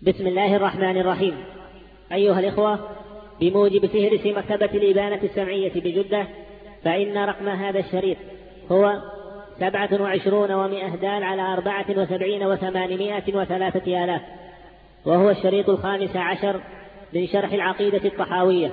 بسم الله الرحمن الرحيم. أيها الإخوة، بموجب فهرس مكتبة الإبانة السمعية بجدة، فإن رقم هذا الشريط هو 27 و100 دال على 74 و803 آلاف، وهو الشريط 15 من شرح العقيدة الطحاوية.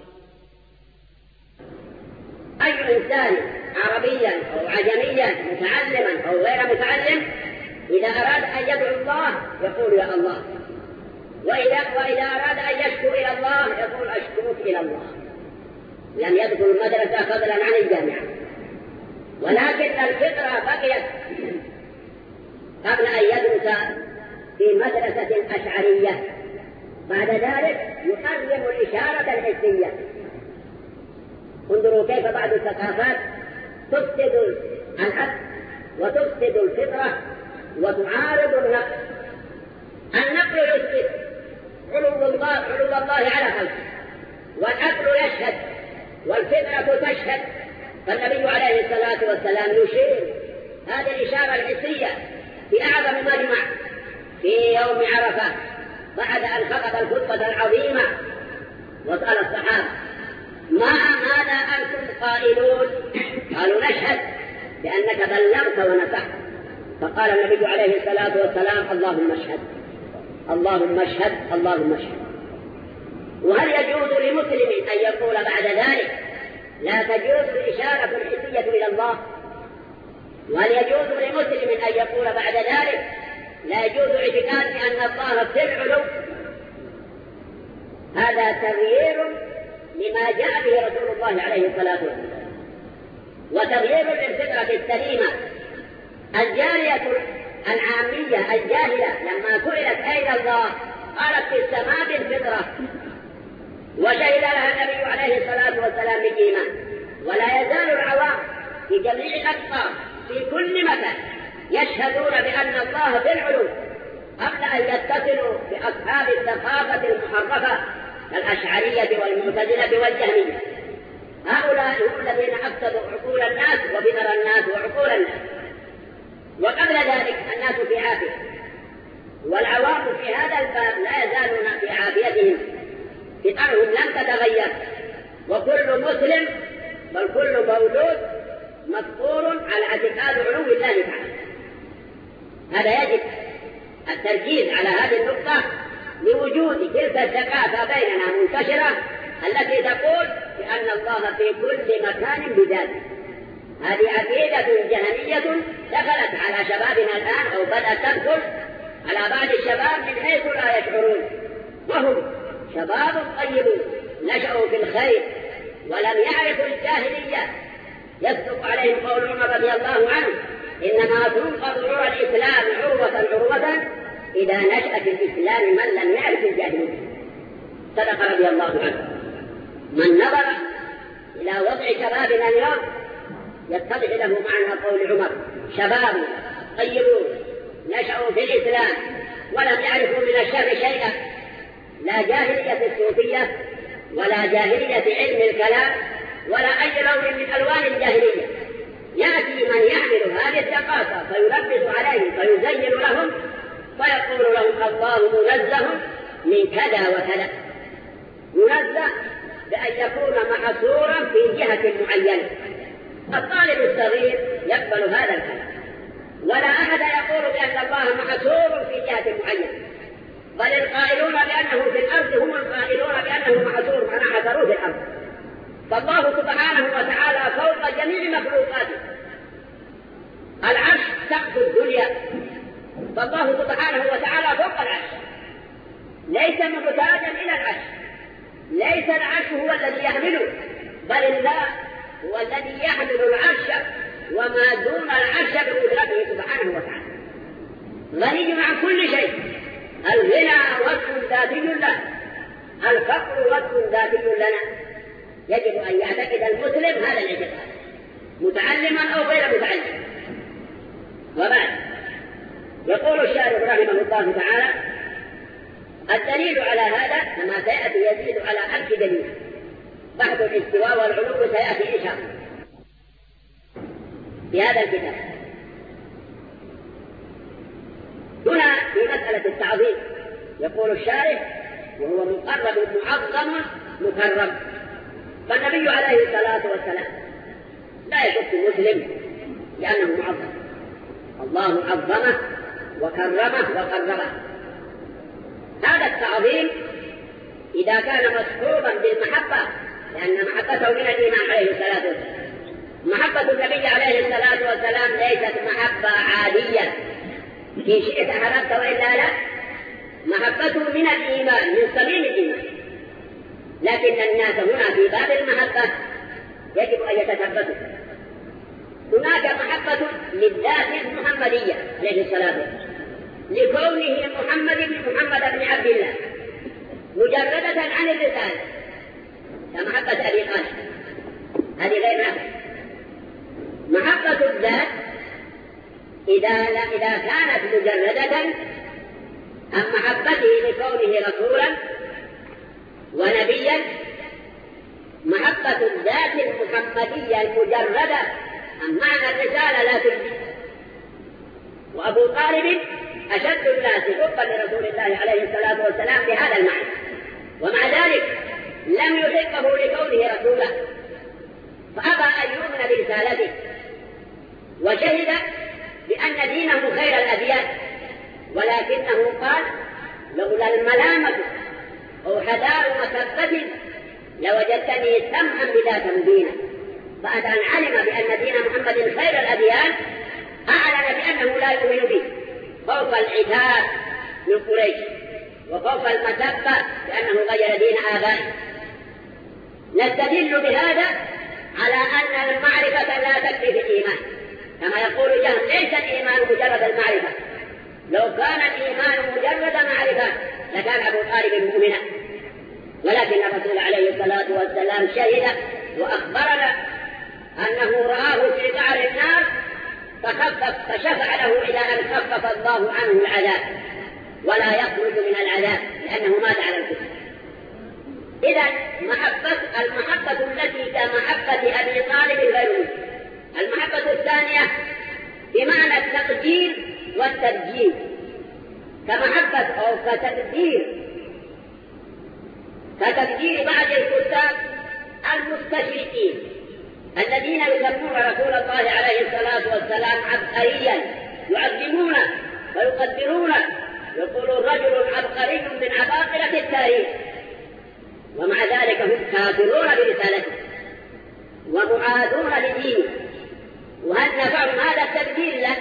أي إنسان عربيا أو عجميا متعلما أو غير متعلم إذا أراد أن يدعو الله يقول يا الله، وإذا أراد أن يشكو إلى الله يقول أشكوك إلى الله. لم يدخل المدرسة فضلا عن الجامعة، ولكن الفطرة بقيت قبل أن يدرس في مدرسة أشعرية. بعد ذلك يقدم الإشارة الحسية. انظروا كيف بعض الثقافات تفسد العقل وتفسد الفطرة وتعارض النقل. النقل يثبت علو الله على خلقه، والعقل يشهد والفطرة تشهد. فالنبي عليه الصلاة والسلام يشير هذه الإشارة الحسية في أعظم مجمع في يوم عرفة بعد أن خطب الخطبة العظيمة، وسأل الصحابة ماذا أنتم قائلون؟ قالوا نشهد بأنك بلغت ونصحت. فقال النبي عليه الصلاة والسلام اللهم اشهد اللهم اشهد اللهم اشهد. وهل يجوز لمسلم أن يقول بعد ذلك لا تجوز الإشارة الحسية إلى الله؟ وهل يجوز لمسلم أن يقول بعد ذلك لا يجوز اعتقاد بأن الله في العلو؟ هذا تغيير لما جاء به رسول الله عليه الصلاة والسلام، وتغيير للفطرة السليمة. الجارية العامية الجاهلة لما سئلت أين الله قالت في السماء بالفطرة، وشهد لها النبي عليه الصلاة والسلام بالإيمان. ولا يزال العوام في جميع الأقطار في كل مكان يشهدون بأن الله في العلو قبل أن يتصلوا بأصحاب الثقافة المحرفة كالأشعرية والمعتزلة والجهمية. هؤلاء هم الذين أفسدوا عقول الناس وفطر الناس وعقول الناس. وقبل ذلك الناس في عافية، والعوام في هذا الباب لا يزالون في عافيتهم، فطرهم لم تتغير، وكل مسلم بل كل مولود مفطور على اعتقاد علو الله تعالى. هذا يجب التركيز على هذه النقطة لوجود تلك الثقافة بيننا منتشرة التي تقول بأن الله في كل مكان بذاته. هذه عقيدة جهمية دخلت على شبابنا الآن، أو بدأت تدخل على بعض الشباب من حيث لا يشعرون، وهم شباب طيبون نشأوا في الخير ولم يعرفوا الجاهلية. يصدق عليهم قول عمر رضي الله عنه إنما تنقض عروة الإسلام عروة إذا نشأ في الإسلام من لم يعرف الجاهلية. صدق رضي الله عنه. من نظر إلى وضع شبابنا اليوم يتضح له معنى قول عمر شباب طيبون نشأوا في الإسلام ولم يعرفوا من الشر شيئا، لا جاهلية الصوفية ولا جاهلية علم الكلام ولا أي لون من ألوان الجاهلية. يأتي من يحمل هذه الثقافة فيلبس عليهم فيزين لهم فيقول لهم الله منزه من كذا وكذا، منزه بأن يكون محصورا في جهة معينة. الطالب الصغير يقبل هذا الكلام، ولا أحد يقول بأن الله محصور في جهة معينة، بل القائلون بأنه في الأرض هم القائلون بأنه محصور معنى حصروا في الأرض. فالله سبحانه وتعالى فوق جميع مخلوقاته. العرش سقف الدنيا، فالله سبحانه وتعالى فوق العرش، ليس محتاجا إلى العرش. ليس العرش هو الذي يحمله، بل الله هو الذي يحمل العرش وما دون العرش بقدرته سبحانه وتعالى. غني عن كل شيء. الغنى وصف ذاتي له، الفقر وصف ذاتي لنا. يجب أن يعتقد المسلم هذا الاعتقاد متعلما أو غير متعلم. وبعد يقول الشارح رحمه الله تعالى الدليل على هذا كما سيأتي يزيد على 1000 دليل. بحث الاستواء والعلو سيأتي إن شاء الله في هذا الكتاب. هنا في مسألة التعظيم يقول الشارح وهو مقرب معظم مكرم. فالنبي عليه الصلاة والسلام لا يشك مسلم لأنه معظم، الله عظمه وكرمه وقربه. هذا التعظيم إذا كان مصحوبا بالمحبة، لأن محبته من الإيمان عليه الصلاة والسلام. محبة النبي عليه الصلاة والسلام ليست محبة عادية إن شئت أحببت وإلا لا، محبته من الإيمان، من صميم الإيمان. لكن الناس هنا في باب المحبة يجب أن يتثبتوا. هناك محبة للذات المحمدية عليه الصلاة والسلام، لكونه محمد بن عبد الله مجردة عن الرسالة، كمحبة أبي طالب، هذه غير نافع. محبة الذات إذا كانت مجردة عن محبته لكونه رسولا ونبيا، محبة الذات المحمدية المجردة عن معنى الرسالة لا تجزي. وأبو طالب أشد الناس حبا لرسول الله عليه الصلاة والسلام بهذا المعنى، ومع ذلك لم يحبه لكونه رسولا، فأبى أن يؤمن برسالته، وشهد بأن دينه خير الأديان، ولكنه قال لولا الملامة أو حذار مسبة لوجدتني سمعا بلا تمدينا. بعد أن علم بأن دين محمد خير الأديان أعلن بأنه لا يؤمن به، فوق العتاب من قريش وفوق المسبة بأنه غير دين آبائه. نستدل بهذا على أن المعرفة لا تكفي في الإيمان، كما يقول جهم ليس الإيمان مجرد المعرفة. لو كان الإيمان مجرد معرفة لكان أبو طالب مؤمنا، ولكن الرسول عليه الصلاة والسلام شهد وأخبرنا أنه رآه في قعر النار فشفع له إلى أن خفف الله عنه العذاب ولا يخرج من العذاب لأنه مات على الكفر. إذا المحبة التي كمحبة أبي طالب غير مسلم. المحبة الثانية بمعنى التقدير والتبجيل، كمحبة أو كتقدير بعض الكتاب المستشرقين الذين يسمون رسول الله عليه الصلاة والسلام عبقريا، يعظمونه ويقدرونه، يقولون رجل عبقري من عباقرة التاريخ، ومع ذلك هم كافرون برسالته ومعادون لدينه. وهل نفعهم هذا التبديل له؟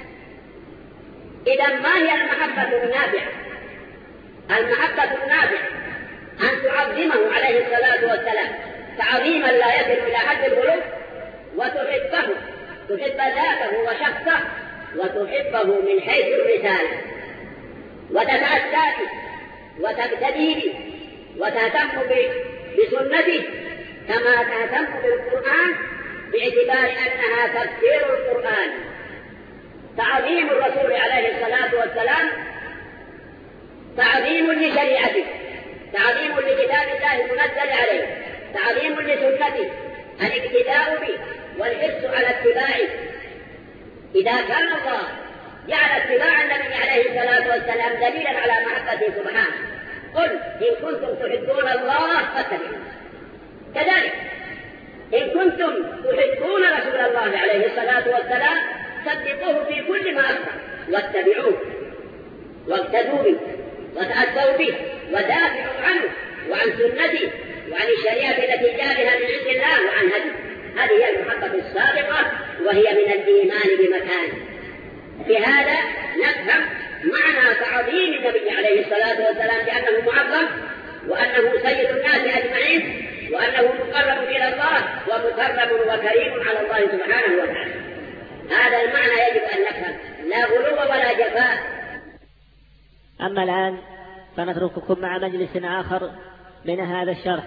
إذا ما هي المحبة النافعة؟ المحبة النافعة أن تعظمه عليه الصلاة والسلام تعظيما لا يصل إلى حد الغلو، وتحبه، تحب ذاته وشخصه، وتحبه من حيث الرسالة، وتتأسى به وتقتدي به وتهتم بسنته كما تهتم بالقرآن، باعتبار أنها تفسير القرآن. تعظيم الرسول عليه الصلاة والسلام تعظيم لشريعته، تعظيم لكتاب الله المنزل عليه، تعظيم لسنته، الاقتداء به والحرص على اتباعه. إذا كان الله جعل اتباع النبي عليه الصلاة والسلام دليلا على محبته سبحانه، قل إن كنتم تحبون الله فاتبعوه. كذلك إن كنتم تحبون رسول الله عليه الصلاة والسلام صدقوه في كل ما أخبر واتبعوه واقتدوا به وتأسوا به ودافعوا عنه وعن سنته وعن الشريعة التي جاء بها من عند الله وعن هديه. هذه هي المحبة السابقة، وهي من الإيمان بمكان. بهذا نفهم معنى تعظيم النبي عليه الصلاة والسلام بأنه معظم، وأنه سيد الناس أجمعين، وأنه مقرب إلى الله ومكرم وكريم على الله سبحانه وتعالى. هذا المعنى يجب أن نفهم، لا غلو ولا جفاء. أما الآن فنترككم مع مجلس آخر من هذا الشرح.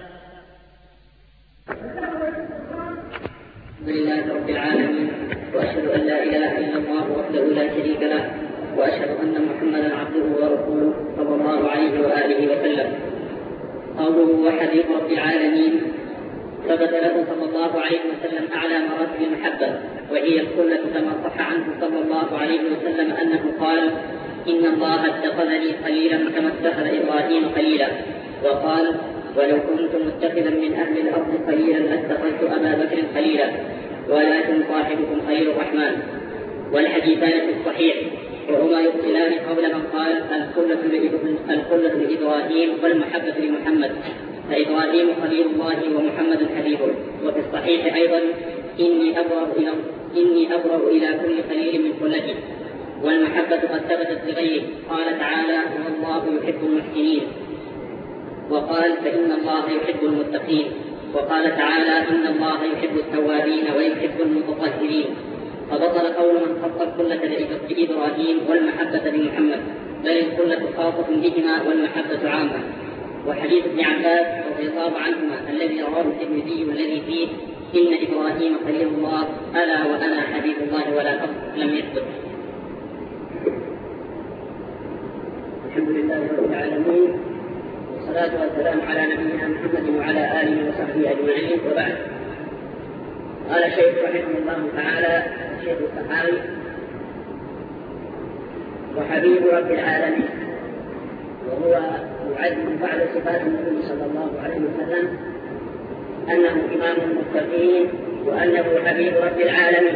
الحمد لله رب العالمين، وأشهد أن لا إله إلا الله وحده لا شريك له، وأشهد أن محمدا عبده ورسوله صلى الله عليه وآله وسلم. قوله وحبيب رب العالمين، ثبت له صلى الله عليه وسلم أعلى مراتب المحبة، وهي الخلة كما صح عنه صلى الله عليه وسلم أنه قال: إن الله اتخذني خليلا كما اتخذ إبراهيم خليلا. وقال ولو كنت متخذا من أهل الأرض خليلا لاتخذت أبا بكر خليلا ولكن صاحبكم خليل الرحمن. والحديثان في الصحيح وهما يبطلان قول من قال الخلة لإبراهيم والمحبة لمحمد، فإبراهيم خليل الله ومحمد حبيبه. وفي الصحيح أيضا إني أبرأ إلى كل خليل من خلتي. والمحبة قد ثبتت لغيره، قال تعالى والله يحب المحسنين، وقال فإن الله يحب المتقين، وقال تعالى إن الله يحب التوابين ويحب المتطهرين. فبطل قول من خص الخلة لإبراهيم والمحبة لمحمد، بل الخلة خاصة بهما والمحبة عامة. وحديث ابن عباس رضي الله عنهما الذي رواه الترمذي والذي فيه إن إبراهيم خليل الله ألا وأنا حبيب الله ولا فخر لم يثبت. الحمد لله رب العالمين، والصلاة والسلام على نبينا محمد وعلى آله وصحبه أجمعين، وبعد. قال الشيخ رحمه الله تعالى الشيخ السخاوي: وحبيب رب العالمين، وهو يعد من بعض صفات النبي صلى الله عليه وسلم أنه إمام المتقين وأنه حبيب رب العالمين.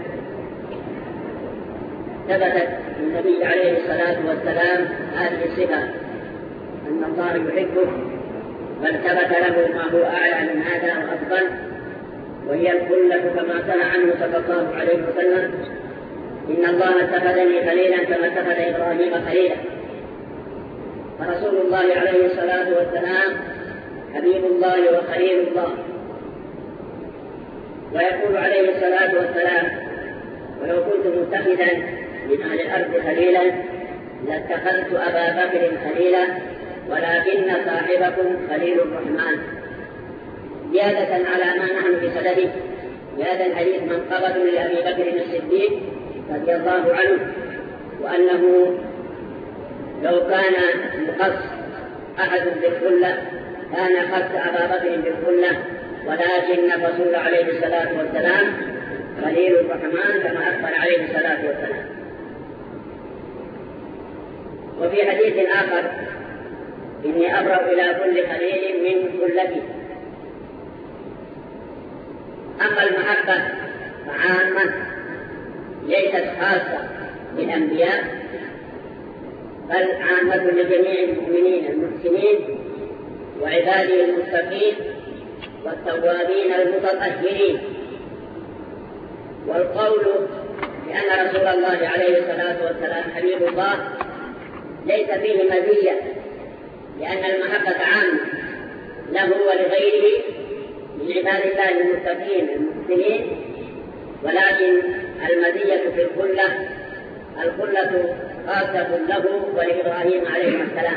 ثبتت للنبي عليه الصلاة والسلام هذه الصفة أن الله يحبه، بل ثبت له ما هو أعلى من هذا وأفضل، وهي الخلة كما صح عنه صلى الله عليه وسلم: إن الله اتخذني خليلا كما اتخذ إبراهيم خليلا. فرسول الله عليه الصلاة والسلام حبيب الله وخليل الله. ويقول عليه الصلاة والسلام: ولو كنت متخذا من أهل الأرض خليلا لاتخذت أبا بكر خليلا ولكن صاحبكم خليل الرحمن. زيادة على ما نحن بصدده، هذا الحديث منقبة لأبي بكر الصديق رضي الله عنه، وأنه لو كان يخص أحد بالخلة كان خص أبا بكر بالخلة، ولكن الرسول عليه الصلاة والسلام خليل الرحمن كما أخبر عليه الصلاة والسلام. وفي حديث آخر: إني أبرأ إلى كل خليل من خلتي. أما المحبة فعامة ليست خاصة بالأنبياء، بل عامة لجميع المؤمنين المحسنين وعباده المتقين والتوابين المتطهرين. والقول بأن رسول الله عليه الصلاة والسلام حبيب الله ليس فيه مزية، لأن المحبة عامة له ولغيره من عباد الله المتقين المحسنين، ولكن المزية في الخلة خاصة له ولإبراهيم عليه السلام.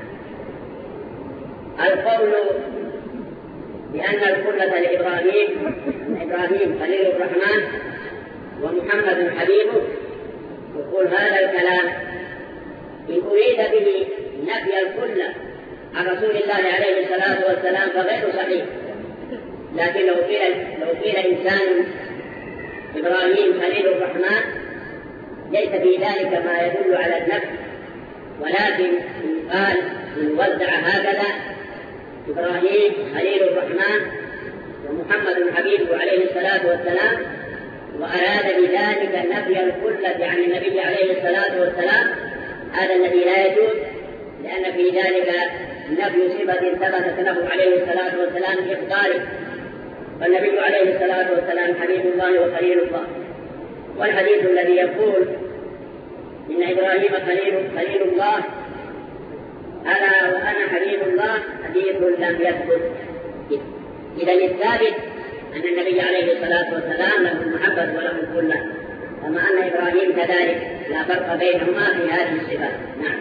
القول بأن الخلة لإبراهيم خليل الرحمن ومحمد حبيبه، يقول هذا الكلام إن أريد به نفي الخلة عن رسول الله عليه الصلاة والسلام فغير صحيح. لكن لو قيل إنسان إبراهيم خليل الرحمن ليس في ذلك ما يدل على النفي، ولكن قال إن وزع هكذا إبراهيم خليل الرحمن ومحمد حبيبه عليه الصلاة والسلام، وأراد بذلك نفي الخلة عن النبي عليه الصلاة والسلام، هذا الذي لا يجوز، لأن في ذلك نفي صفة ثبتت له عليه الصلاة والسلام بإخباره. فالنبي عليه الصلاة والسلام حبيب الله وخليل الله. والحديث الذي يقول إن إبراهيم خليل الله ألا وأنا حبيب الله حديث لم يثبت. إذا الثابت أن النبي عليه الصلاة والسلام له المحبة وله الخلة، كما أن إبراهيم كذلك، لا فرق بينهما في هذه الصفات. نعم.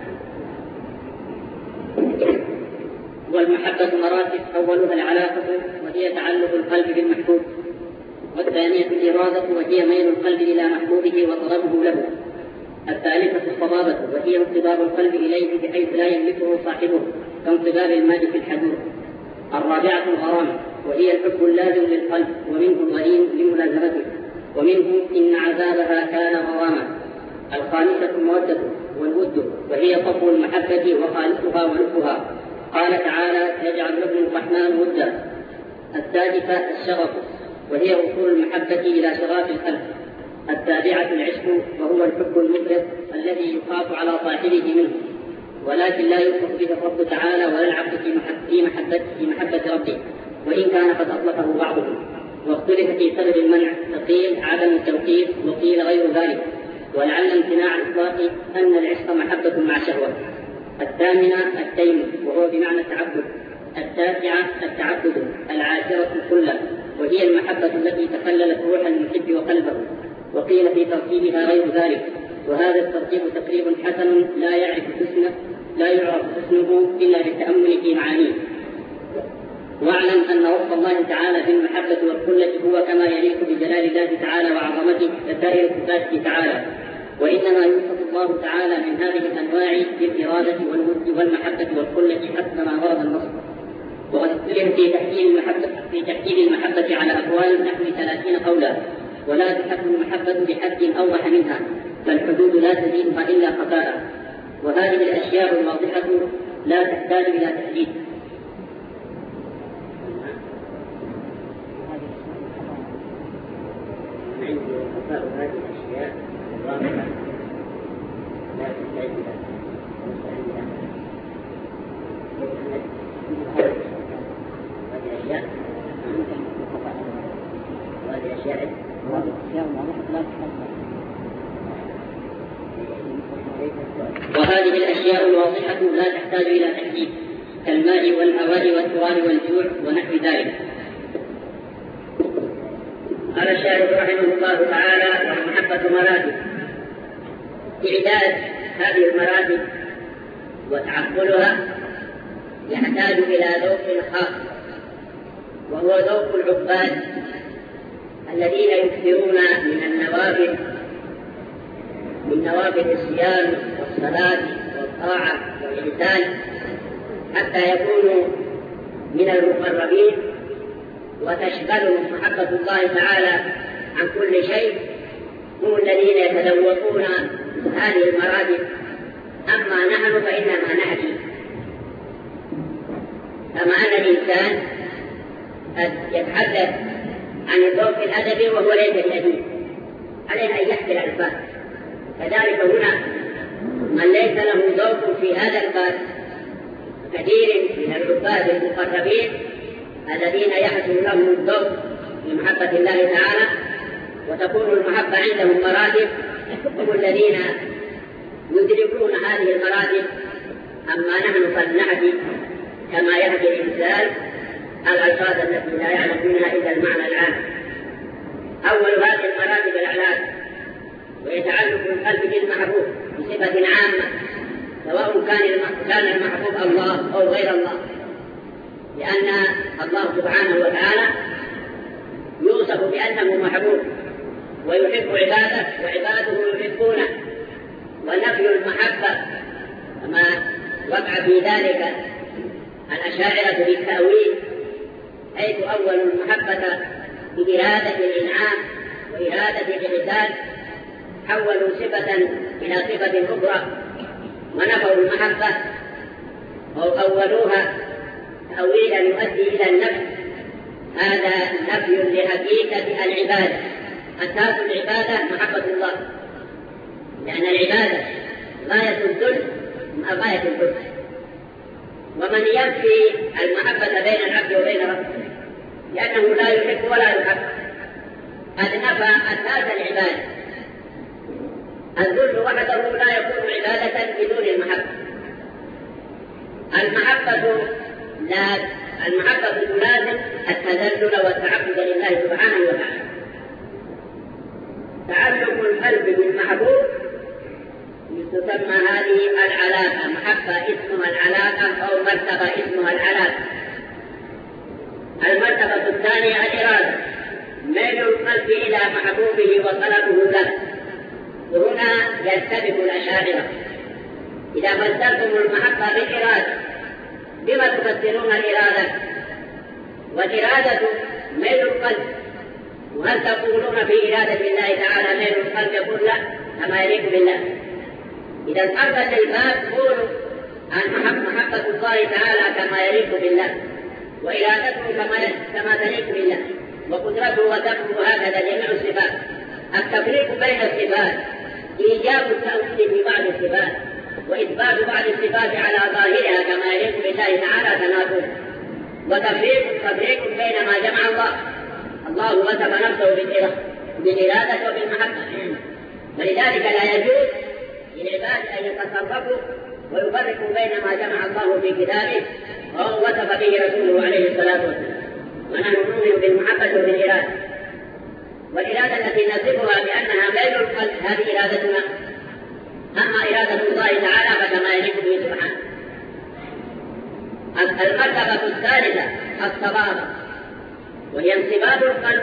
والمحبة مراتب، أولها العلاقة وهي تعلق القلب بالمحبوب، والثانية الإرادة وهي ميل القلب إلى محبوبه وطلبه له، الثالثة الصبابة وهي انصباب القلب إليه بحيث لا يملكه صاحبه كانصباب الماء في الحجور، الرابعة الغرامة وهي الحب اللازم للقلب ومنه الغريم لملازمته، ومنه إن عذابها كان غراما، الخامسة المودة والود، وهي صفو المحبة وخالصها ولبها. قال تعالى: يجعل لكم الرحمن ودا. السادسة الشغف، وهي وصول المحبة إلى شغاف القلب. السابعة العشق، وهو الحب المفرط الذي يخاف على صاحبه منه، ولكن لا يوصف به الرب تعالى ولا العبد في محبة ربه، وإن كان قد أطلقه بعضهم. واختلف في سبب المنع، فقيل عدم التوقيف وقيل غير ذلك، ولعل امتناع الإطلاق أن العشق محبة مع شهوة. الثامنة التيم، وهو بمعنى التعبد. التاسعة التعبد. العاشرة الخلة، وهي المحبة التي تخللت روح المحب وقلبه، وقيل في ترتيبها غير ذلك، وهذا الترتيب تقريب حسن لا يعرف حسنه إلا بالتأمل في معانيه. واعلم أن وصف الله تعالى بالمحبة والخلة هو كما يليق بجلال الله تعالى وعظمته كسائر صفاته تعالى، وإنما يوصف الله تعالى من هذه الأنواع بالإرادة والود والمحبة والخلة حسب ما ورد النص. وقد اختلف في تحديد المحبة على أقوال نحو 30 قولا، ولا تحد المحبة بحد أوضح منها، فالحدود لا تزيدها إلا خفاء. وهذه الأشياء الواضحة لا تحتاج إلى تحديد. هذه الأشياء الواضحة لا تحتاج إلى وهذه الأشياء الواضحة لا تحتاج إلى تحديد، كالماء والهواء والتراب والجوع ونحو ذلك. قال الشارح رحمه الله تعالى: والمحبة مراتب. إعداد هذه المراتب وتعقلها يحتاج إلى ذوق خاص، وهو ذوق العباد الذين يكثرون من نوافل الصيام والصلاة والطاعة والإحسان حتى يكونوا من المقربين، وتشغلهم محبة الله تعالى عن كل شيء. هم الذين يتذوقون هذه المراتب. أما نحن فإنما نحكي، كما أن الإنسان يتحدث عن الذوق الأدبي وهو ليس بأديب، عليه أن يحكي الألفاظ. كذلك هنا من ليس له ذوق في هذا الباب كثير من العباد المقربين الذين يحصل لهم الذوق بمحبة الله تعالى وتكون المحبة عندهم مراتب، هم الذين يدركون هذه المراتب. أما نحن فلنحكي كما يحكي الإنسان الألفاظ التي لا يعلم منها إلا المعنى العام. أول هذه المراتب الأعلام، ويتعلق القلب بالمحبوب بصفة عامة، سواء كان المحبوب الله أو غير الله، لأن الله سبحانه وتعالى يوصف بأنه محبوب ويحب عباده وعباده يحبونه. ونفي المحبة كما وقع في ذلك الأشاعرة بالتأويل، حيث أول المحبة بإرادة الإنعام وإرادة الإحسان، حولوا صفة إلى صفة أخرى ونفوا المحبة أو أولوها تأويلا يؤدي إلى النفي. هذا نفي لحقيقة العبادة. أساس العبادة محبة الله، لأن العبادة غاية الذل مع غاية الحب. ومن ينفي المحبة بين العبد وبين ربه لأنه لا يحب ولا يحب، قد نفى أساس العبادة. الذل وحده لا يكون عبادة بدون المحبة. المحبة تلازم التذلل والتعبد لله سبحانه وتعالى. تعلق القلب بالمحبوب تسمى هذه العلاقة. محبة اسمها العلاقة، أو مرتبة اسمها العلاقة. المرتبة الثانية الإرادة، ميل القلب إلى محبوبه وطلبه له. وهنا يرتبط الأشاعرة: إذا فسرتم المحبة بالإرادة بما تفسرون الإرادة؟ والإرادة ميل القلب، وهل تقولون في إرادة الله تعالى ميل القلب كله كما يليق بالله؟ إذا انحرفت الباب قولوا عن محبة الله تعالى كما يليق بالله، وإرادته كما تليق بالله، وقدرته وتقوى هكذا جميع الصفات. التفريق بين الصفات إيجاب التأويل في بعض الصفات وإثبات بعض الصفات على ظاهرها كما يليق بالله تعالى تناقض، وتفريق بين ما جمع الله وصف نفسه بالإرادة وبالمحبة. ولذلك لا يجوز للعباد أن يتصرفوا ويفرقوا بين ما جمع الله في كتابه وهو وصف به رسوله عليه الصلاة والسلام. ونحن نؤمن بالمحبة وبالإرادة، والإرادة التي نصفها بأنها غير القلب هذه إرادتنا. أما إرادة الله تعالى فكما يليق به سبحانه. المرتبة الثالثة الصبابة، وهي انصباب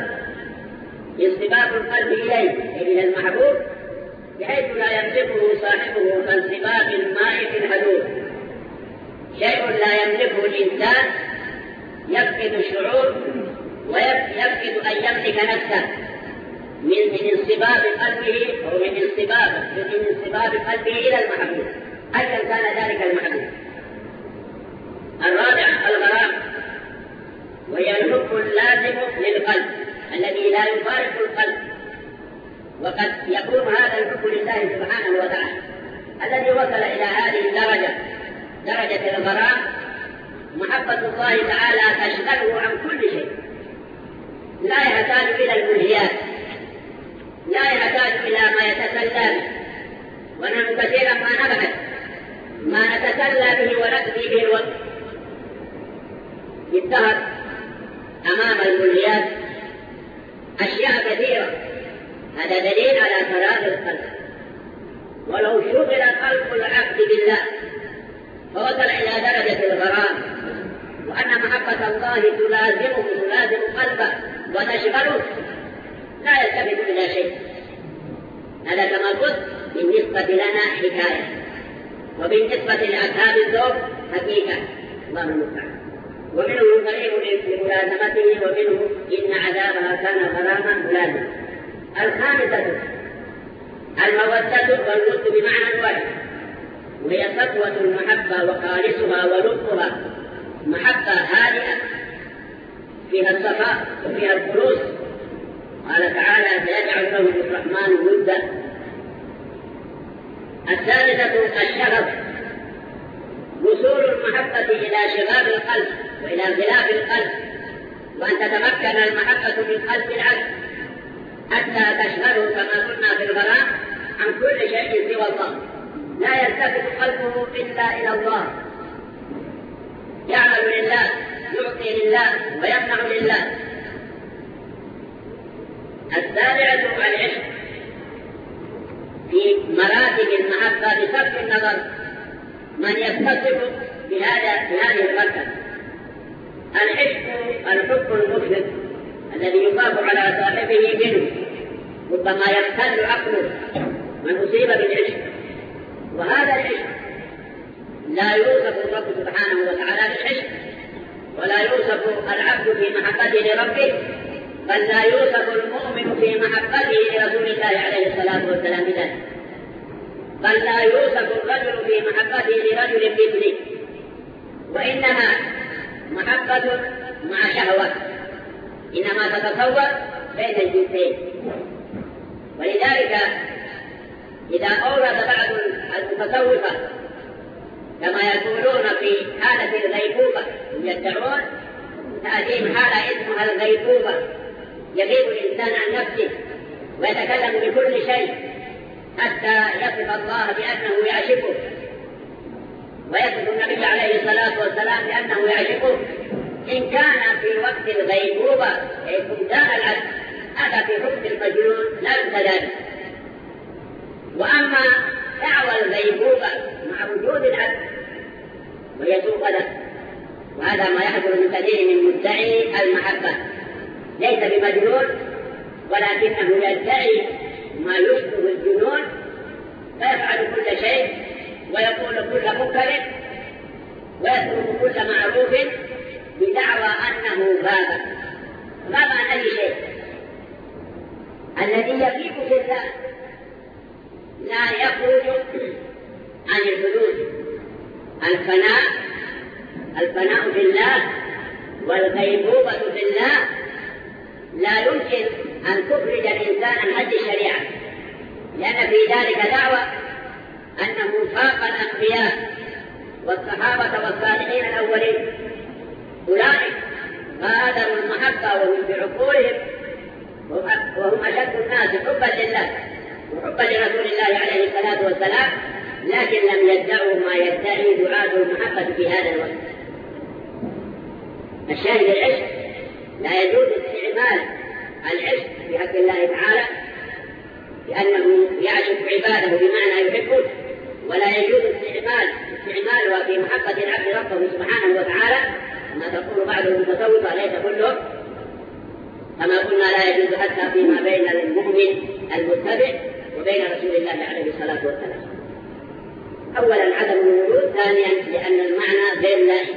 القلب إليه أي إلى المحبوب بحيث لا يملكه صاحبه كانصباب الماء في الحدود. شيء لا يملكه الإنسان يفقد الشعور ويفقد أن يملك نفسه من انصباب قلبه أو من انصباب قلبه إلى المحبوب أيا كان ذلك المحبوب. الرابع الغرام، وهي الحب اللازم للقلب الذي لا يفارق القلب. وقد يكون هذا الحب لله سبحانه وتعالى الذي وصل إلى هذه الدرجة، درجة الغرام. محبة الله تعالى تشغله عن كل شيء، لا يحتاج إلى الملهيات، لا يحتاج إلى ما يتسلى به. ونحن كثيرا ما نبحث ما نتسلى به ونقضي به الوقت في الدهر أمام الملهيات أشياء كثيرة. هذا دليل على فراغ القلب. ولو شغل قلب العبد بالله فوصل إلى درجة الغرام، وأن محبة الله تلازم قلبه وتشغله، لا يلتفت إلى شيء. هذا كما قلت بالنسبة لنا حكاية، وبالنسبة لأصحاب الذوق حقيقة. الله المستعان. ومنه قريب لملازمته، ومنه إن عذابها كان غراما ملازما. الخامسة المودة والود بمعنى واحد، وهي صفوة المحبة وخالصها ولطفها. محبة هادئة فيها الصفاء وفيها الخلوص. قال تعالى سيجعل له الرحمن ودا. الثالثة الشغف، وصول المحبة إلى شغاب القلب وإلى غلاف القلب، وأن تتمكن المحبة من قلب العبد حتى تشغله كما قلنا في الغرام عن كل شيء سوى الله. لا يلتفت قلبه إلا إلى الله، يعمل لله، يعطي لله ويمنع لله. السابعة العشق في مراتب المحبة بصرف النظر من يتصف بهذه المرتبة. العشق الحب المفرط الذي يخاف على صاحبه منه، ربما يختل عقله من أصيب بالعشق. وهذا العشق لا يوصف الرب سبحانه وتعالى بالعشق، ولا يوصف العبد في محبته لربه، بل لا يوصف المؤمن في محبته لرسول الله عليه الصلاة والسلام بذلك، بل لا يوصف الرجل في محبته لرجل مثله. وإنما محبة مع شهوة، إنما تتصور بين الجنسين. ولذلك إذا أورد بعض المتصوفة كما يقولون في حالة الغيبوبة، يدعون تأتيهم حالة اسمها الغيبوبة، يغيب الإنسان عن نفسه ويتكلم بكل شيء حتى يصف الله بأنه يعشقه، ويصف النبي عليه الصلاة والسلام بأنه يعشقه. إن كان في وقت الغيبوبة أي فقدان العقل، هذا في حكم المجنون لا يمتدد. وأما دعوى الغيبوبة مع وجود العقل وهي سوء قدر، وهذا ما يحصل من كثير من مدعي المحبة، ليس بمجنون ولكنه يدعي ما يشبه الجنون، فيفعل كل شيء ويقول كل منكر ويترك كل معروف بدعوى أنه غاب عن أي شيء. الذي يغيب في الله لا يخرج عن الحدود. الفناء في الله والغيبوبة في الله لا يمكن أن تخرج الإنسان عن حد الشريعة، لأن في ذلك دعوة أنه فاق الأنبياء والصحابة والصالحين الأولين. أولئك غادروا المحبة وهم بعقولهم وهم أشد الناس حبا لله وحبا لرسول الله عليه الصلاة والسلام، لكن لم يدعوا ما يدعي دعاة المحبة في هذا الوقت. الشاهد العشق لا يجوز استعمال العشق في حق الله تعالى لأنه يعشق عباده بمعنى يحبه، ولا يجوز استعمالها في محبة العبد ربه سبحانه وتعالى كما تقول بعض المتصوفة ليس كلهم، كما قلنا لا يجوز حتى فيما بين المؤمن المتبع وبين رسول الله عليه الصلاة والسلام. أولا عدم الوجود، ثانيا لأن المعنى غير لائق.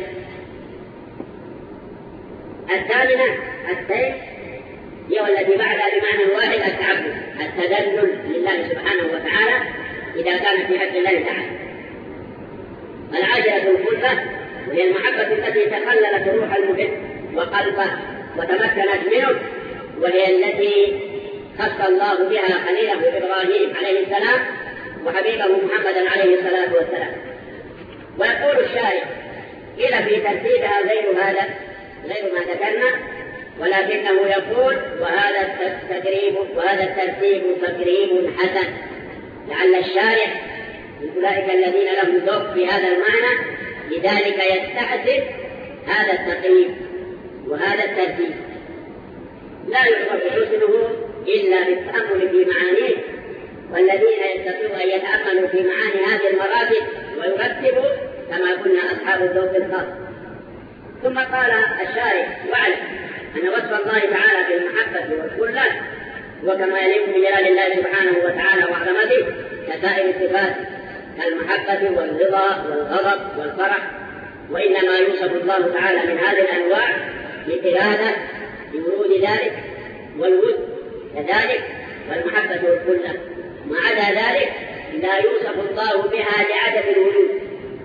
الثامنة التين هي والتي بعدها بمعنى واحد التعبد، التذلل لله سبحانه وتعالى إذا كان في حق الله تعالى. العاشرة الخلفة وهي المحبة التي تخللت روح المحب وقلبه وتمكنت منه، وهي التي خص الله بها خليله إبراهيم عليه السلام وحبيبه محمدا عليه الصلاة والسلام. ويقول الشارع قيل في ترتيبها غير ما ذكرنا، ولكنه يقول وهذا الترتيب تقريب حسن، لعل الشارع من أولئك الذين لهم ذوق في هذا المعنى، لذلك يستحسن هذا التقريب وهذا الترتيب. لا يعرف حسنه إلا بالتأمل في معانيه، والذين يستطيعون أن يتأملوا في معاني هذه المراتب ويرتبوا كما قلنا أصحاب الذوق الخاص. ثم قال الشارع واعلم أن وصف الله تعالى بالمحبة والكلة وكما يليق بجلال الله سبحانه وتعالى وعظمته كسائر الصفات كالمحبة والرضا والغضب والفرح، وإنما يوصف الله تعالى من هذه الأنواع بالإرادة بورود ذلك والود كذلك والمحبة والكلة. ما عدا ذلك لا يوصف الله بها لعدم الوجود.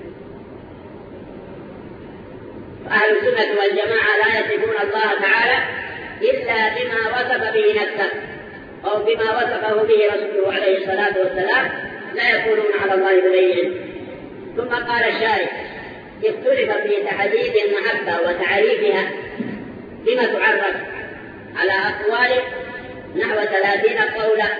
أهل السنة والجماعة لا يصفون الله تعالى إلا بما وصف به نفسه أو بما وصفه به رسوله عليه الصلاة والسلام، لا يقولون على الله بغيره. ثم قال الشارع اختلف في تحديد المحبة وتعريفها بما تعرف على أقوال نحو 30 قولا.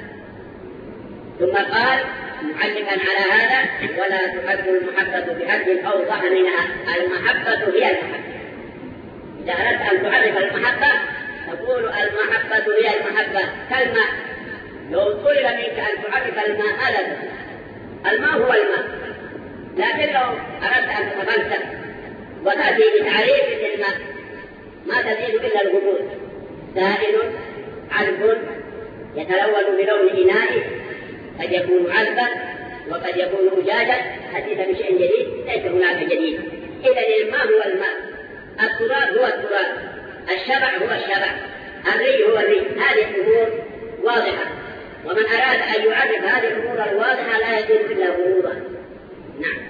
ثم قال معلقا على هذا ولا تحد المحبة بحد أوضح منها. المحبة هي المحبة. إذا أردت أن تعرف المحبة تقول المحبة هي المحبة كالماء. لو طلب منك أن تعرف الماء أبدا الماء هو الماء، لكن لو أردت أن تتفلسف وتأتي بتعريف الماء ما تزيد إلا الغموض، سائل عذب يتلون بلون إنائه، قد يكون عذبا وقد يكون أجاجا، حديث بشيء جديد ليس هناك جديد. إذا الماء هو الماء، التراب هو التراب، الشبع هو الشبع، الري هو الري. هذه الأمور واضحة، ومن أراد أن يعرف هذه الأمور الواضحة لا يجوز إلا غموضا. نعم.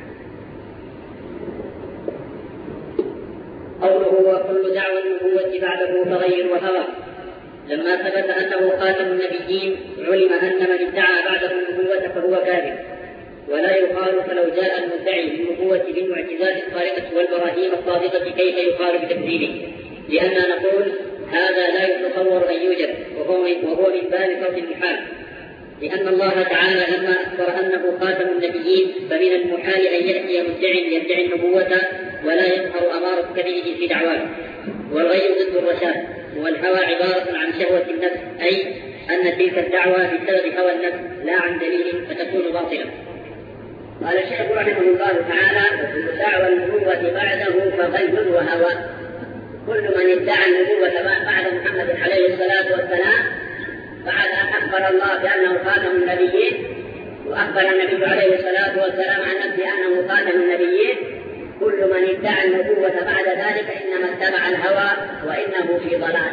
قوله وكل دعوى النبوة بعده فغير وهوى. لما ثبت أنه خاتم النبيين علم أن من ادعى بعده النبوة فهو كاذب، ولا يقال فلو جاء المدعي بالنبوة بالمعجزات الخارقة والبراهين الصادقة كيف يقال بتكذيبه؟ لأننا نقول هذا لا يتصور أن يوجد، وهو من باب صوت المحال، لأن الله تعالى لما أخبر أنه خاتم النبيين فمن المحال أن يأتي مدعي يدعي النبوة ولا يظهر أمارة كذبه في دعواه. والغي ضد الرشاد، والهوى عبارة عن شهوة النفس، أي أن تلك الدعوة بسبب هوى النفس لا عن دليل فتكون باطلة. قال الشيخ رحمه الله تعالى وكل دعوى النبوة بعده فغي وهوى. كل من ادعى النبوة بعد محمد عليه الصلاة والسلام بعد أن أخبر الله بأنه خاتم النبيين وأخبر النبي عليه الصلاة والسلام عن نفسه أنه خاتم النبيين، كل من ادعى النبوة بعد ذلك إنما اتبع الهوى وإنه في ضلال.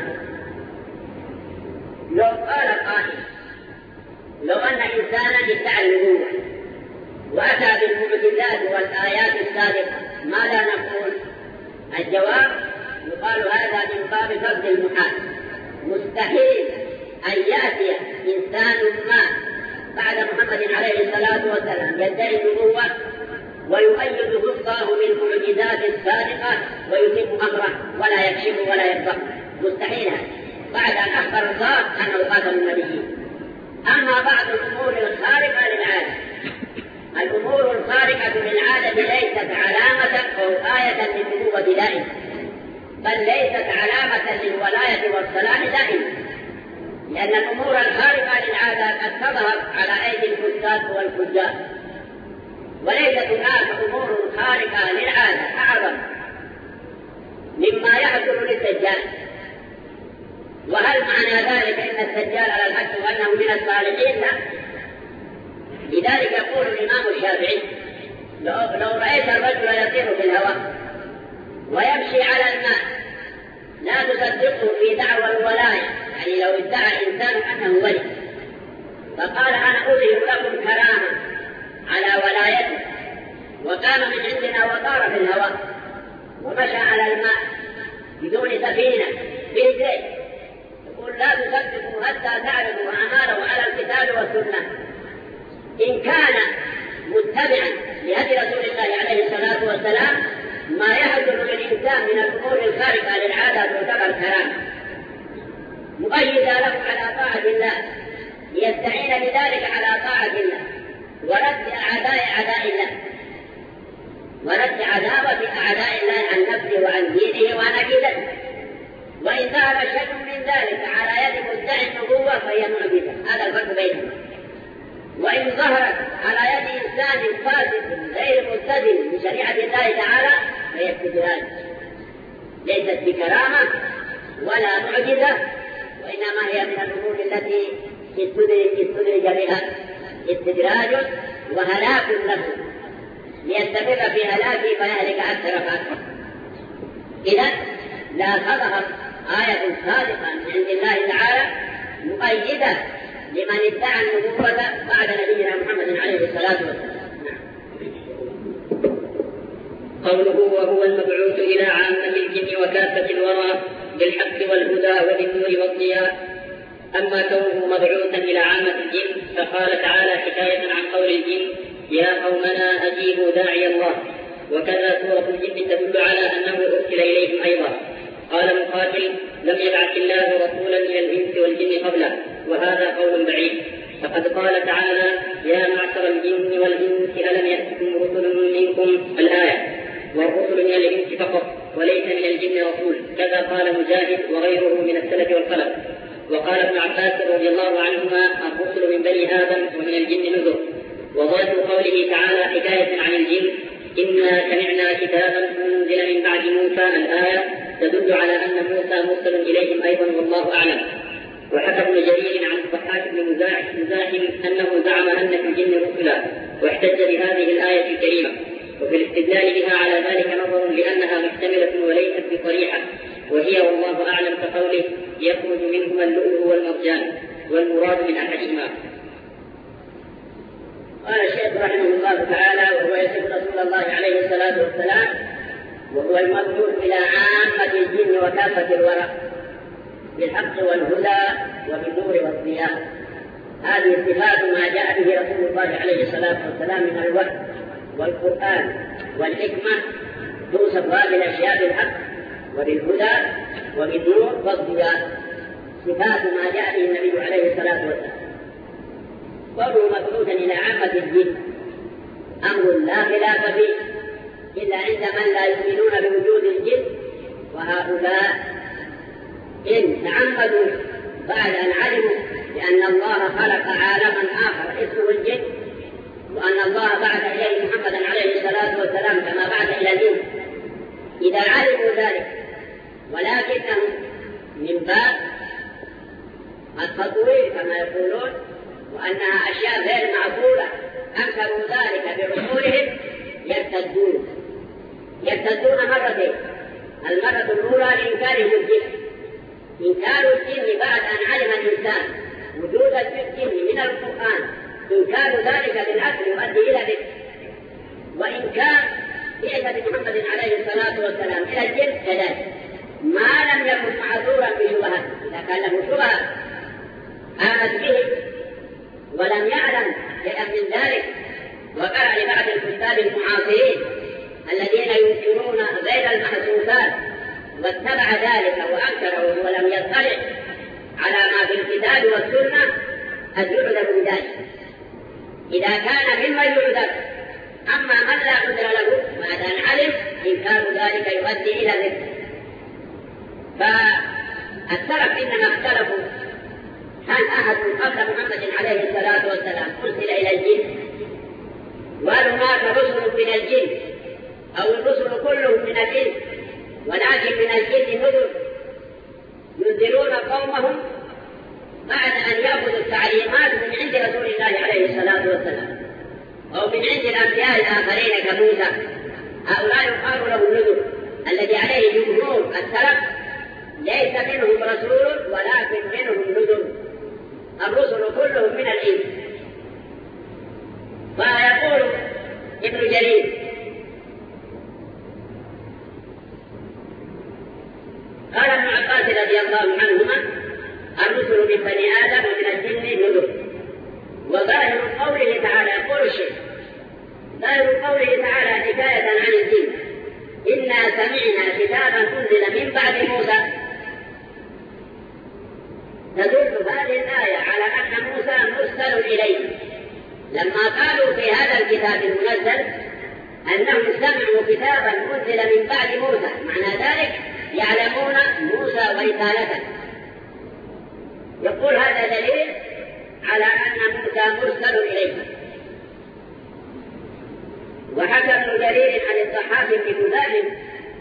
لو قال قائل لو أن إنسانا ادعى النبوة وأتى بالمعجزات والآيات السابقة، ماذا نقول؟ الجواب يقال هذا من باب فرض المحال. مستحيل أن يأتي إنسان ما بعد محمد عليه الصلاة والسلام يدعي النبوة ويؤيده الله بالمعجزات السابقة ويتم أمره ولا يكشف ولا يفضح، مستحيل بعد أن أخبر الله أنه خاتم النبيين. أما بعض الأمور الخارقة للعادة، الأمور الخارقة للعادة ليست علامة أو آية للنبوة دائما، بل ليست علامة للولاية والصلاح دائما، لأن الأمور الخارقة للعادة قد تظهر على أيدي الكتاب والفجار، وليست هناك أمور خارقة للعادة أعظم مما يحصل للدجال. وهل معنى ذلك إن الدجال على الحق وأنه من الصالحين؟ لا. لذلك يقول الإمام الشافعي: لو رأيت الرجل يطير في الهواء ويمشي على الماء لا تصدقه في دعوى الولاية، يعني لو ادعى إنسان أنه ولي فقال أنا أظهر لكم كرامة على ولايته، وقام من عندنا وطار في الهواء ومشى على الماء بدون سفينة برجليه، يقول لا تصدقوا حتى تعرفوا أعماله على الكتاب والسنة. إن كان متبعا لهدي رسول الله عليه الصلاة والسلام ما يحصل للإنسان من الأمور الخارقة للعادة تعتبر كرامة مؤيدة له على طاعة الله، ليستعين بذلك على طاعة الله ورد أعداء الله، ورد عداوة أعداء الله عن نفسه وعن دينه وعن عقيدته. وإن ظهر شيء من ذلك على يد مدعي النبوة فهي معجزة، هذا الفرق بينهم. وإن ظهرت على يد إنسان فاسد غير ملتزم بشريعة الله تعالى فهي استدراج، ليست بكرامة ولا معجزة، وإنما هي من الأمور التي استدرج بها استدراج وهلاك له ليستمر في هلاكه فيهلك أكثر فأكثر. إذا لا تظهر آية صادقة من عند الله تعالى مؤيدة لمن ادعى النبوة بعد نبينا محمد عليه الصلاة والسلام. قوله وهو المبعوث إلى عامة الجن وكافة الورى بالحق والهدى وبالنور والضياء. أما كونه مبعوثا إلى عامة الجن فقال تعالى حكاية عن قول الجن: يا قومنا أجيبوا داعي الله. وكذا سورة الجن تدل على أنه أرسل إليهم أيضا. قال مقاتل: لم يبعث الله رسولا إلى الإنس والجن قبله، وهذا قول بعيد. فقد قال تعالى: يا معشر الجن والإنس ألم يأتكم رسل منكم الآية، والرسل من الإنس فقط وليس من الجن رسول. كذا قال مجاهد وغيره من السلف والخلف. وقال ابن عباس رضي الله عنهما: الرسل من بني آدم ومن الجن نذر. وظاهر قوله تعالى حكاية عن الجن: إنا سمعنا كتابا أنزل من بعد موسى الآية تدل على أن موسى مرسل إليهم أيضا، والله أعلم. وحكى ابن جرير عن الضحاك بن مزاحم أنه زعم أن في الجن رسلا، واحتج بهذه الآية الكريمة. وفي الاستدلال بها على ذلك نظر لأنها محتملة وليست بصريحة، وهي والله أعلم كقوله: يخرج منهما اللؤلؤ والمرجان، والمراد من أحدهما. قال الشيخ رحمه الله تعالى وهو يصف رسول الله عليه الصلاة والسلام: وهو المبعوث إلى عامة الجن وكافة الورى بالحق والهدى وبالنور والضياء. هذه صفات ما جاء به رسول الله عليه الصلاة والسلام من الوحي والقرآن والحكمة، توصف هذه الأشياء بالحق وبالهدى وبالنور والضياء، صفات ما جاء به النبي عليه الصلاة والسلام. قوله مبعوثا إلى عامة الجن أمر لا خلاف فيه إلا عند من لا يؤمنون بوجود الجن، وهؤلاء إن تعمدوا بعد أن علموا بأن الله خلق عالما آخر اسمه الجن، وأن الله بعث إليه محمدا عليه الصلاة والسلام كما بعث إلى الجن، إذا علموا ذلك ولكنهم من باب التطوير كما يقولون وأنها أشياء غير معقولة أنكروا ذلك بعقولهم يرتدون مرتين. المرة الأولى لإنكارهم الجن، إنكار الجن بعد أن علم الإنسان وجود الجن من القرآن، إنكار ذلك بالعقل يؤدي إلى وإن كان بعثة محمد عليه الصلاة والسلام إلى الجن كذلك ما لم يكن معذورا بشبهة. إذا كان له شبهة آمن به ولم يعلم شيئا من ذلك، وقع لبعض الكتاب المعاصرين الذين ينكرون غير المحسوسات واتبع ذلك وأنكره ولم يطلع على ما في الكتاب والسنة أن يعذر بذلك إذا كان ممن يعذر. أما من لا عذر له بعد أن علم إنكار ذلك يؤدي إلى الرد. فالسلف إنما اختلفوا هل أحد قبل محمد عليه الصلاة والسلام أرسل إلى الجن، وهل هناك رسل من الجن أو الرسل كلهم من الإنس، ولكن من الجن نذر ينذرون قومهم بعد أن يأخذوا التعليمات من عند رسول الله عليه الصلاة والسلام أو من عند الأنبياء الآخرين كموسى. هؤلاء يقال لهم النذر الذي عليه جمهور السلف ليس منهم رسول ولكن منهم نذر، الرسل كلهم من الإنس. فيقول ابن جرير قال ابن عباس رضي الله عنهما الرسل من بني آدم ومن الجن نذر. وظاهر قوله تعالى يقول الشيخ ظاهر قوله تعالى حكاية عن الجن إنا سمعنا كتابا أنزل من بعد موسى، تدل هذه الآية على أن موسى مرسل إليه. لما قالوا في هذا الكتاب المنزل أنهم سمعوا كتابا أنزل من بعد موسى، معنى ذلك يعلمون موسى ورسالته. يقول هذا دليل على أن موسى مرسل إليه. وحكى ابن جرير عن الضحاك بن مزاحم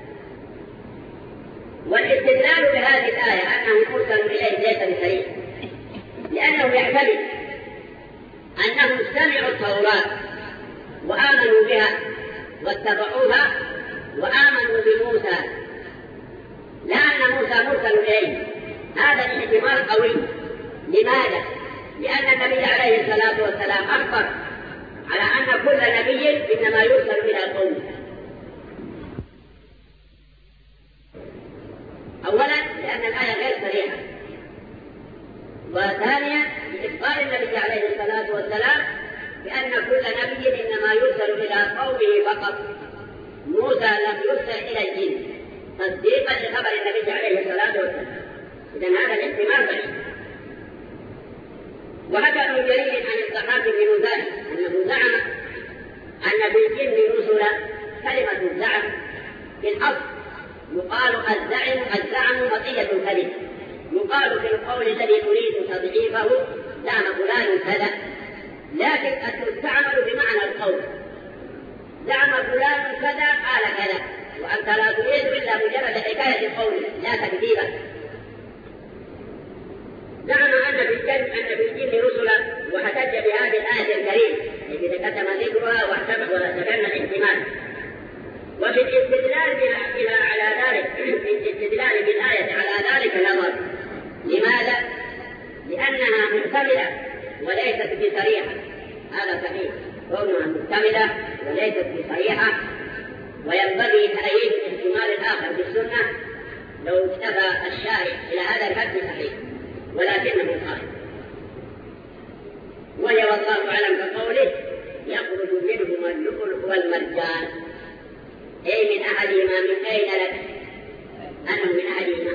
والاستدلال بهذه الآية أنه مرسل إليه ليس بصريح، لأنه يحتمل أنهم سمعوا التوراة وآمنوا بها واتبعوها وآمنوا بموسى، لا أن موسى مرسل إليه. هذا الاحتمال قوي. لماذا؟ لأن النبي عليه الصلاة والسلام أخبر على أن كل نبي إنما يرسل إلى قومه. أولا لأن الآية غير صريحة، وثانيا بإخبار النبي عليه الصلاة والسلام بأن كل نبي إنما يرسل إلى قومه فقط، موسى لم يرسل إلى الجن تصديقا لخبر النبي عليه الصلاة والسلام. إذن هذا الاحتمال ضعيف. وحكى ابن جرير عن الضحاك بن مزاحم أنه زعم أن في الجن رسلا. كلمة الزعم في الأصل يقال الزعم بقية الكلمة، يقال في القول الذي تريد تضعيفه زعم فلان كذا، لكن تستعمل بمعنى القول. زعم فلان كذا قال كذا، وأنت لا تريد إلا مجرد حكاية القول لا تكذيبا. زعم أن في الجن رسلا واحتج بهذه الآية الكريمة التي تقدم ذكرها وتبنى الاحتمال. وفي الاستدلال على ذلك في الاستدلال بالآية على ذلك نظر. لماذا؟ لأنها محتملة وليست بصريحة. هذا صحيح، كونها محتملة وليست بصريحة، وينبغي تأييد الاحتمال الآخر بالسنة لو اكتفى الشارع إلى هذا الحد صحيح، ولكنه قال وهي والله أعلم كقوله يخرج منهما اللؤلؤ والمرجان، أي من أحدهما. من أين لك أنه من أحدهما؟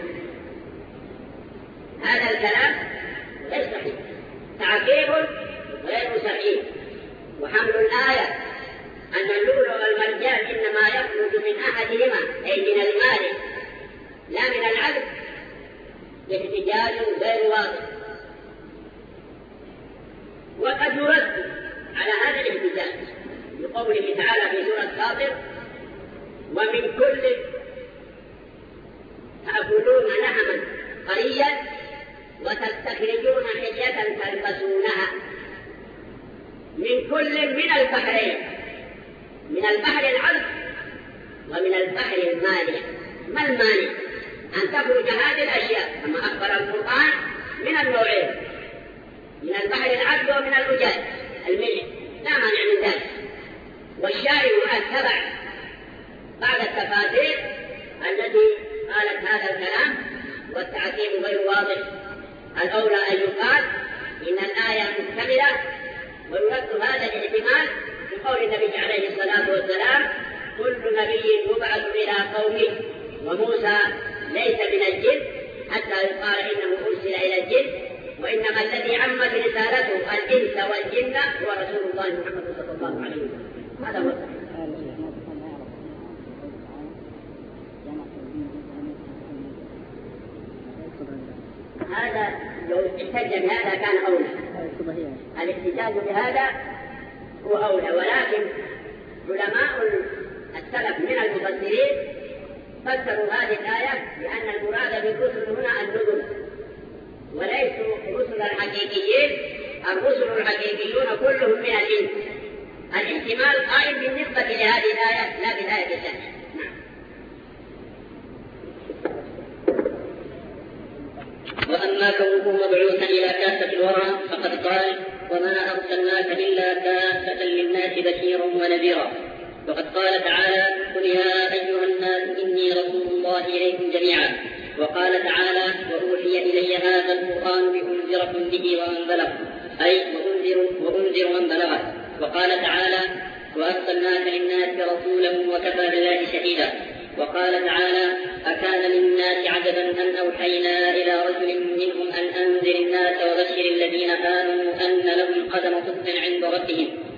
هذا الكلام غير صحيح، تعقيب غير صحيح. وحمل الآية أن اللؤلؤ والمرجان إنما يخرج من أحدهما أي من المال لا من العبد احتجاج غير واضح. وقد يرد على هذا الاحتجاج بقوله تعالى في سورة فاطر ومن كل تأكلون لحما طريا وتستخرجون حلية تلبسونها. من كل من البحرين، من البحر العذب ومن البحر المالح. ما المانع؟ أن تخرج هذه الأشياء كما أخبر القرآن من النوعين، من البحر العذب ومن الأجاج الملح، لا مانع من ذلك. والشارع اتبع بعض التفاسير التي قالت هذا الكلام والتعقيب غير واضح. الأولى أن يقال إن الآية مكتملة، ويرد هذا الاحتمال بقول النبي عليه الصلاة والسلام: كل نبي يبعث إلى قومه وموسى ليس من الجن، حتى يقال إنه أرسل إلى الجن، وإنما الذي عمت رسالته الإنس والجن هو رسول الله محمد صلى الله عليه وسلم. هذا هو هذا لو احتج بهذا كان أولى، الاحتجاج بهذا هو أولى، ولكن علماء السلف من المفسرين فسروا هذه الآية بأن المراد بالرسل هنا النذر وليسوا رسلا حقيقيين. الرسل الحقيقيون كلهم من الإنس. الاحتمال قائم بالنسبة لهذه الآية لا بالآية الثانية. وأما كونه مبعوثا إلى كافة الورى فقد قال: وما أرسلناك إلا كافة للناس بشيرا ونذيرا. وقد قال تعالى: قل يا أيها الناس إني رسول الله إليكم جميعا. وقال تعالى: وأوحي إلي هذا القرآن لأنذركم به ومن بلغ، أي وأنذر من بلغه. وقال تعالى: وأرسلناك للناس رسولا وكفى بالله شهيدا. وقال تعالى: أكان للناس عجبا أن أوحينا إلى رجل منهم أن أنذر الناس وبشر الذين آمنوا أن لهم قدم صدق عند ربهم